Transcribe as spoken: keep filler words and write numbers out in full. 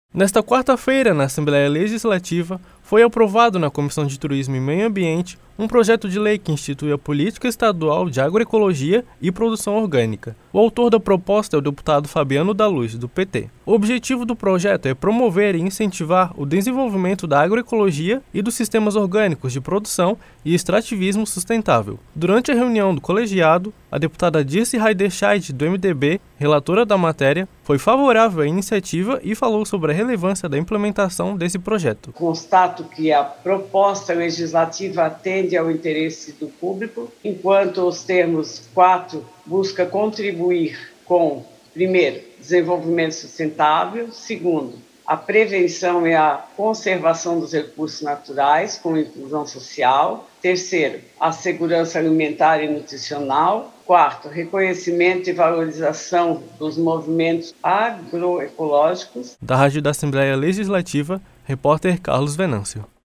Nesta quarta-feira, na Assembleia Legislativa, foi aprovado na Comissão de Turismo e Meio Ambiente um projeto de lei que institui a Política Estadual de Agroecologia e Produção Orgânica. O autor da proposta é o deputado Fabiano da Luz, do P T. O objetivo do projeto é promover e incentivar o desenvolvimento da agroecologia e dos sistemas orgânicos de produção e extrativismo sustentável. Durante a reunião do colegiado, a deputada Dirce Heiderscheid, do M D B, relatora da matéria, foi favorável à iniciativa e falou sobre a relevância da implementação desse projeto. Constato que a proposta legislativa atende ao interesse do público, enquanto os termos quatro busca contribuir com, primeiro, desenvolvimento sustentável, segundo, a prevenção e a conservação dos recursos naturais com inclusão social, terceiro, a segurança alimentar e nutricional, quarto, reconhecimento e valorização dos movimentos agroecológicos. Da Rádio da Assembleia Legislativa, repórter Carlos Venâncio.